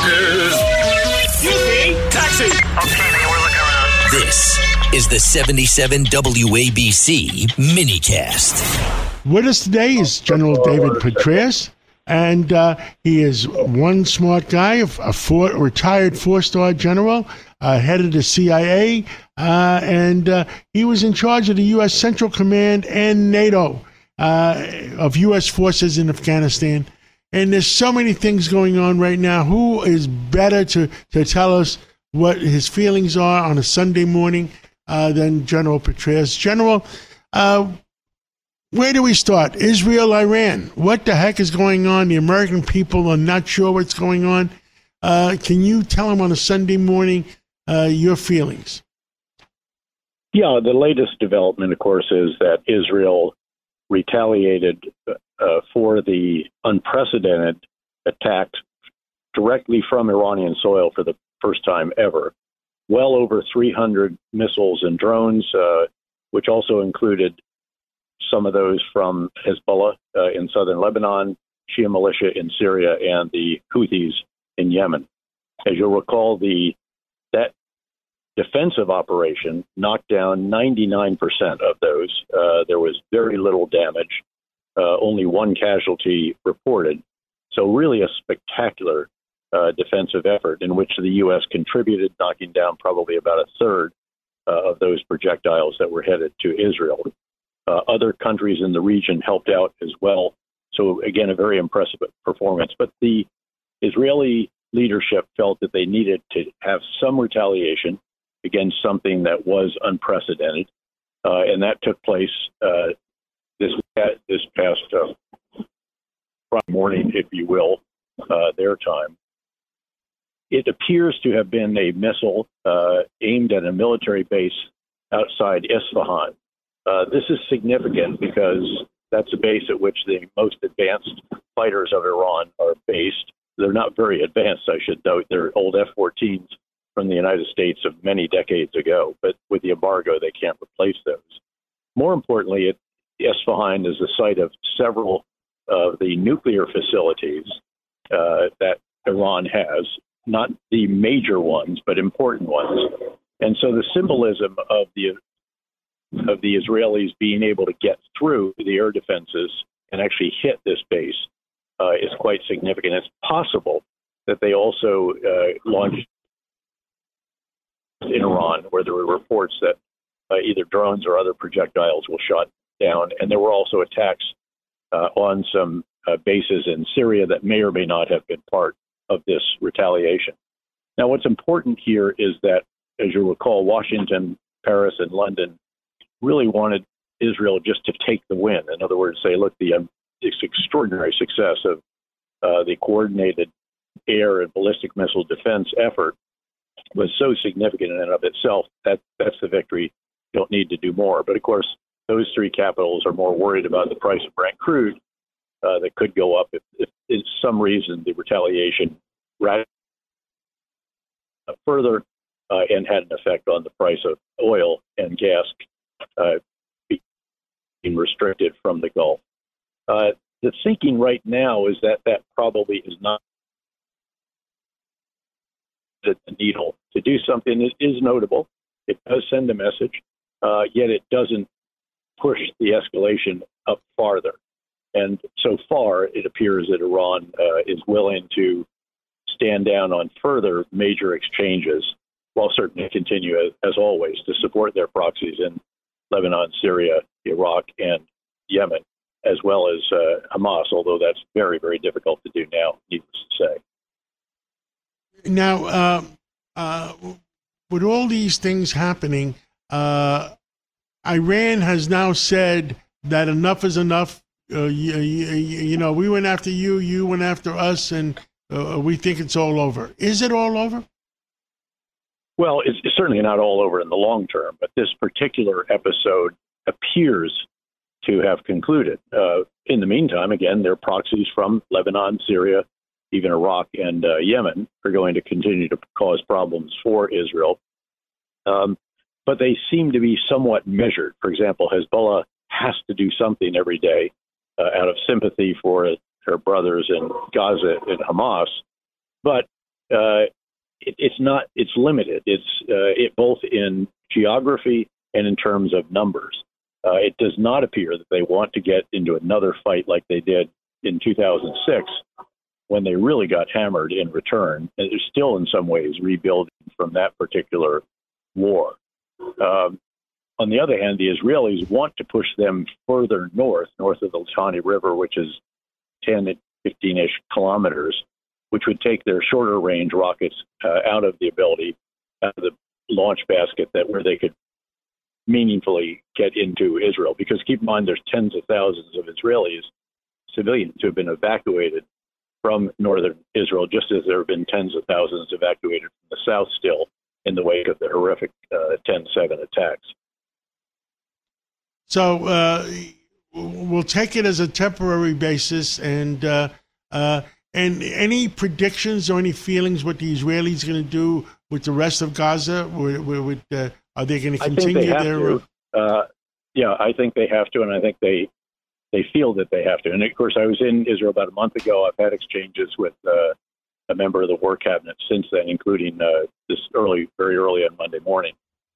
Taxi! Okay, man, we're looking around. This is the 77 WABC minicast. With us today is General David Petraeus, and he is one smart guy, a retired four-star general, head of the CIA, and he was in charge of the U.S. Central Command and NATO of U.S. forces in Afghanistan. And there's so many things going on right now. Who is better to tell us what his feelings are on a Sunday morning than General Petraeus? General, where do we start? Israel, Iran. What the heck is going on? The American people are not sure what's going on. Can you tell them on a Sunday morning your feelings? Yeah, the latest development, of course, is that Israel retaliated for the unprecedented attack directly from Iranian soil for the first time ever. Well over 300 missiles and drones, which also included some of those from Hezbollah in southern Lebanon, Shia militia in Syria, and the Houthis in Yemen. As you'll recall, that defensive operation knocked down 99% of those. There was very little damage, only one casualty reported. So really a spectacular defensive effort in which the U.S. contributed, knocking down probably about a third of those projectiles that were headed to Israel. Other countries in the region helped out as well. So again, a very impressive performance. But the Israeli leadership felt that they needed to have some retaliation against something that was unprecedented. And that took place this past Friday morning, if you will, their time. It appears to have been a missile aimed at a military base outside Isfahan. This is significant because that's a base at which the most advanced fighters of Iran are based. They're not very advanced, I should note. They're old F-14s from the United States of many decades ago, but with the embargo, they can't replace those. More importantly, Isfahan is the site of several of the nuclear facilities that Iran has, not the major ones, but important ones. And so the symbolism of the Israelis being able to get through the air defenses and actually hit this base is quite significant. It's possible that they also launched in Iran, where there were reports that either drones or other projectiles were shot down. And there were also attacks on some bases in Syria that may or may not have been part of this retaliation. Now, what's important here is that, as you recall, Washington, Paris, and London really wanted Israel just to take the win. In other words, say, look, this extraordinary success of the coordinated air and ballistic missile defense effort was so significant in and of itself that that's the victory. You don't need to do more. But of course, those three capitals are more worried about the price of Brent crude that could go up if in some reason the retaliation further and had an effect on the price of oil and gas being restricted from the Gulf. The thinking right now is that probably is not the needle. To do something that is notable, it does send a message, yet it doesn't push the escalation up farther. And so far, it appears that Iran is willing to stand down on further major exchanges, while certainly continue, as always, to support their proxies in Lebanon, Syria, Iraq, and Yemen, as well as Hamas, although that's very, very difficult to do now, needless to say. Now, with all these things happening, Iran has now said that enough is enough. You know, we went after you, you went after us, and we think it's all over. Is it all over? Well, it's certainly not all over in the long term, but this particular episode appears to have concluded. In the meantime, again, their proxies from Lebanon, Syria, even Iraq, and Yemen are going to continue to cause problems for Israel. But they seem to be somewhat measured. For example, Hezbollah has to do something every day out of sympathy for her brothers in Gaza and Hamas. But It's limited. It's both in geography and in terms of numbers. It does not appear that they want to get into another fight like they did in 2006, when they really got hammered in return. And they're still, in some ways, rebuilding from that particular war. On the other hand, the Israelis want to push them further north of the Litani River, which is 10 to 15-ish kilometers, which would take their shorter range rockets out of the launch basket where they could meaningfully get into Israel. Because keep in mind, there's tens of thousands of Israelis, civilians, who have been evacuated from northern Israel, just as there have been tens of thousands evacuated from the south still in the wake of the horrific 10/7 attacks. So we'll take it as a temporary basis, and any predictions or any feelings what the Israelis are going to do with the rest of Gaza? Are they going to continue their? I think they have to, and I think they feel that they have to. And of course, I was in Israel about a month ago. I've had exchanges with a member of the War Cabinet since then, including very early on Monday morning.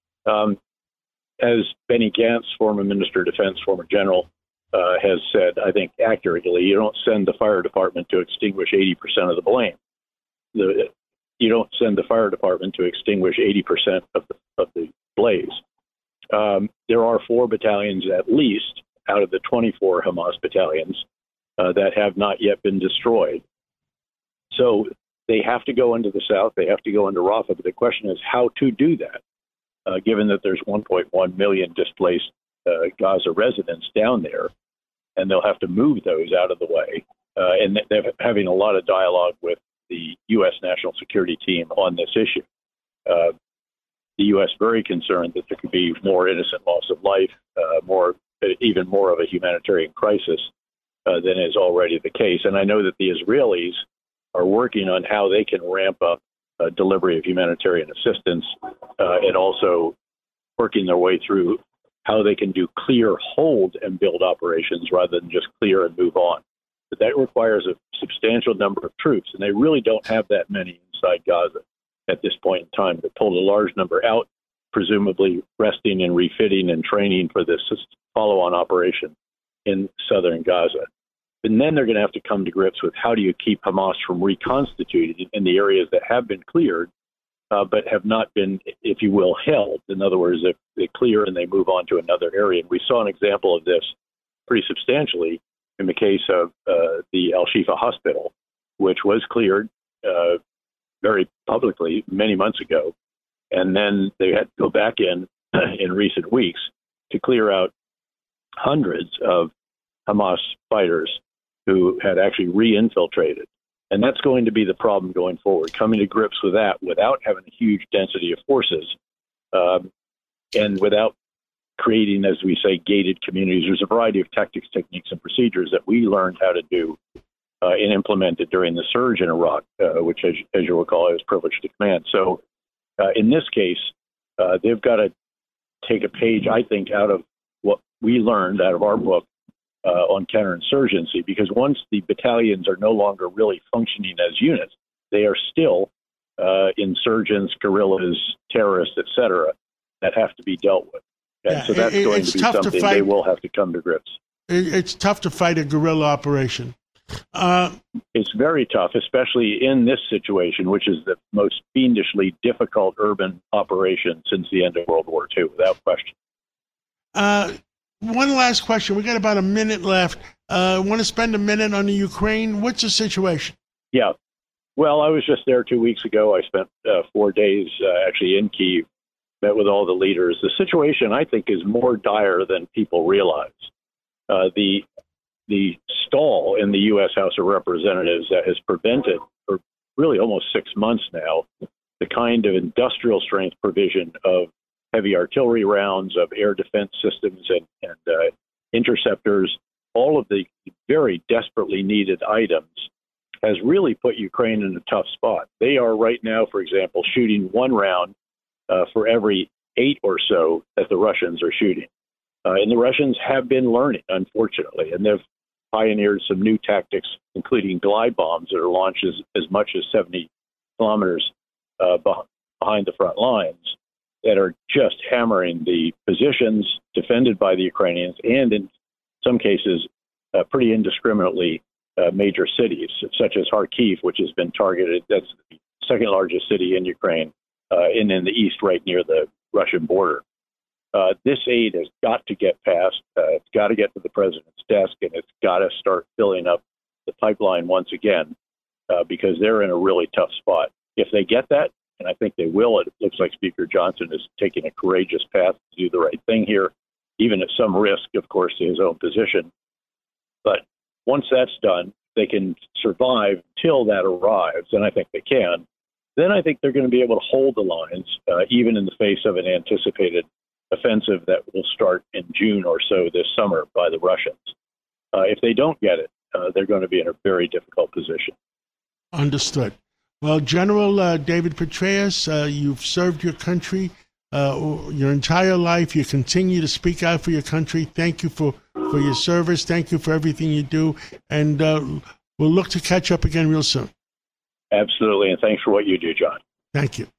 As Benny Gantz, former Minister of Defense, former general, has said, I think accurately, you don't send the fire department to extinguish 80% of the blame. You don't send the fire department to extinguish 80% of the blaze. There are 4 battalions at least out of the 24 Hamas battalions that have not yet been destroyed. So they have to go into the south. They have to go into Rafah. But the question is how to do that, given that there's 1.1 million displaced Gaza residents down there, and they'll have to move those out of the way. And they're having a lot of dialogue with the U.S. National Security Team on this issue. The U.S. very concerned that there could be more innocent loss of life, even more of a humanitarian crisis than is already the case. And I know that the Israelis are working on how they can ramp up delivery of humanitarian assistance and also working their way through how they can do clear, hold, and build operations rather than just clear and move on. But that requires a substantial number of troops, and they really don't have that many inside Gaza at this point in time. They pulled a large number out, presumably resting and refitting and training for this follow-on operation in southern Gaza. And then they're going to have to come to grips with how do you keep Hamas from reconstituting in the areas that have been cleared, but have not been, if you will, held. In other words, if they clear and they move on to another area. And we saw an example of this pretty substantially in the case of the Al-Shifa hospital, which was cleared very publicly many months ago. And then they had to go back in recent weeks to clear out hundreds of Hamas fighters who had actually re-infiltrated. And that's going to be the problem going forward, coming to grips with that without having a huge density of forces and without creating, as we say, gated communities. There's a variety of tactics, techniques, and procedures that we learned how to do and implemented during the surge in Iraq, which, as you recall, I was privileged to command. So in this case, they've got to take a page, I think, out of what we learned out of our book on counterinsurgency, because once the battalions are no longer really functioning as units, they are still insurgents, guerrillas, terrorists, etc., that have to be dealt with. And so that's going to be something they will have to come to grips. It's tough to fight a guerrilla operation. It's very tough, especially in this situation, which is the most fiendishly difficult urban operation since the end of World War II, without question. One last question. We got about a minute left. Want to spend a minute on the Ukraine? What's the situation? Yeah. Well, I was just there 2 weeks ago. I spent 4 days actually in Kyiv, met with all the leaders. The situation, I think, is more dire than people realize. The stall in the U.S. House of Representatives that has prevented, for really almost 6 months now, the kind of industrial strength provision of heavy artillery rounds, of air defense systems and interceptors, all of the very desperately needed items, has really put Ukraine in a tough spot. They are right now, for example, shooting one round for every 8 or so that the Russians are shooting. And the Russians have been learning, unfortunately, and they've pioneered some new tactics, including glide bombs that are launched as much as 70 kilometers behind the front lines that are just hammering the positions defended by the Ukrainians, and in some cases, pretty indiscriminately, major cities, such as Kharkiv, which has been targeted. That's the second largest city in Ukraine, and in the east, right near the Russian border. This aid has got to get passed. It's got to get to the president's desk, and it's got to start filling up the pipeline once again, because they're in a really tough spot. If they get that, and I think they will, it looks like Speaker Johnson is taking a courageous path to do the right thing here, even at some risk, of course, to his own position. But once that's done, they can survive till that arrives, and I think they can. Then I think they're going to be able to hold the lines, even in the face of an anticipated offensive that will start in June or so this summer by the Russians. If they don't get it, they're going to be in a very difficult position. Understood. Well, General David Petraeus, you've served your country your entire life. You continue to speak out for your country. Thank you for your service. Thank you for everything you do. And we'll look to catch up again real soon. Absolutely. And thanks for what you do, John. Thank you.